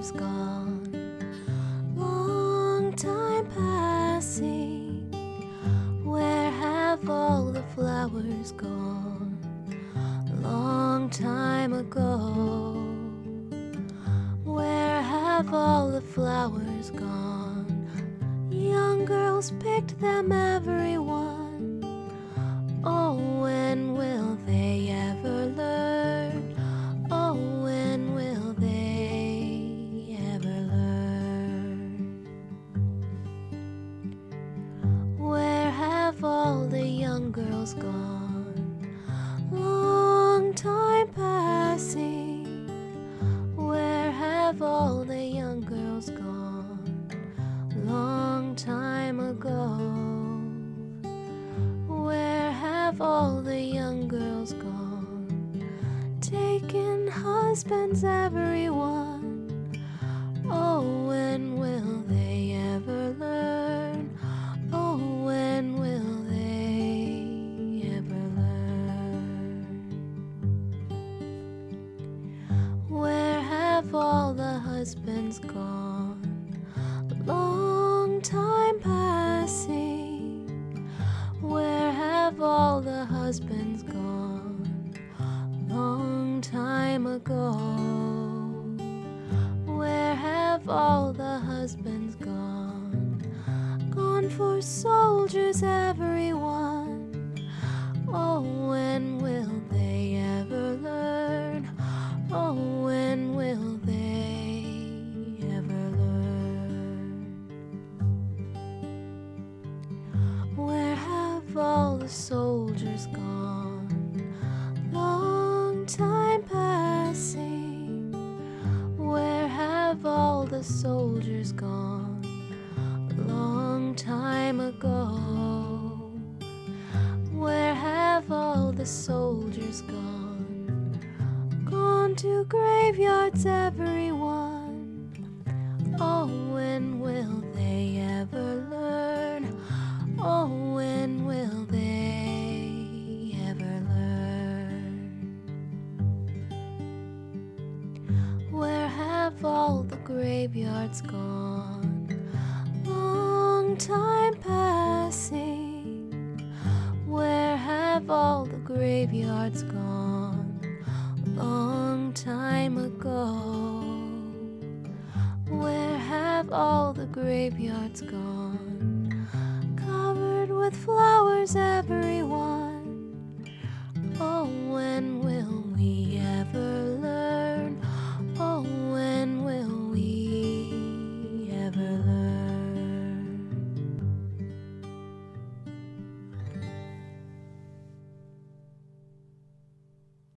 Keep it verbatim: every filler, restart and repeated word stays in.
flowers gone, long time passing. Where have all the flowers gone? Long time ago. Where have all the flowers gone? Young girls picked them, every one. Oh, when will they ever learn? Oh, when will they ever learn? Where have all the young girls gone? Long time passing. Where have all the young girls gone? Long time ago. Where have all the young girls gone? Taken husbands, everyone. Oh, when will they ever learn? Oh, when will they ever learn? Where have all the husbands gone? Long time passing. Where have all the husbands gone? Long time ago. Where have all the husbands gone? Gone for soldiers, everyone. Oh, when will they ever learn? Oh, when will they ever learn? Where have all the soldiers gone? Long time passing. Where have all the soldiers gone? Long time ago. Where have all the soldiers gone? Gone to graveyards, everyone. Oh, when will they ever learn? Oh, when will they ever learn? Where have all the graveyards gone? Long time passing. Where have all the graveyards gone? Long time ago. Where have all the graveyards gone? Covered with flowers everywhere.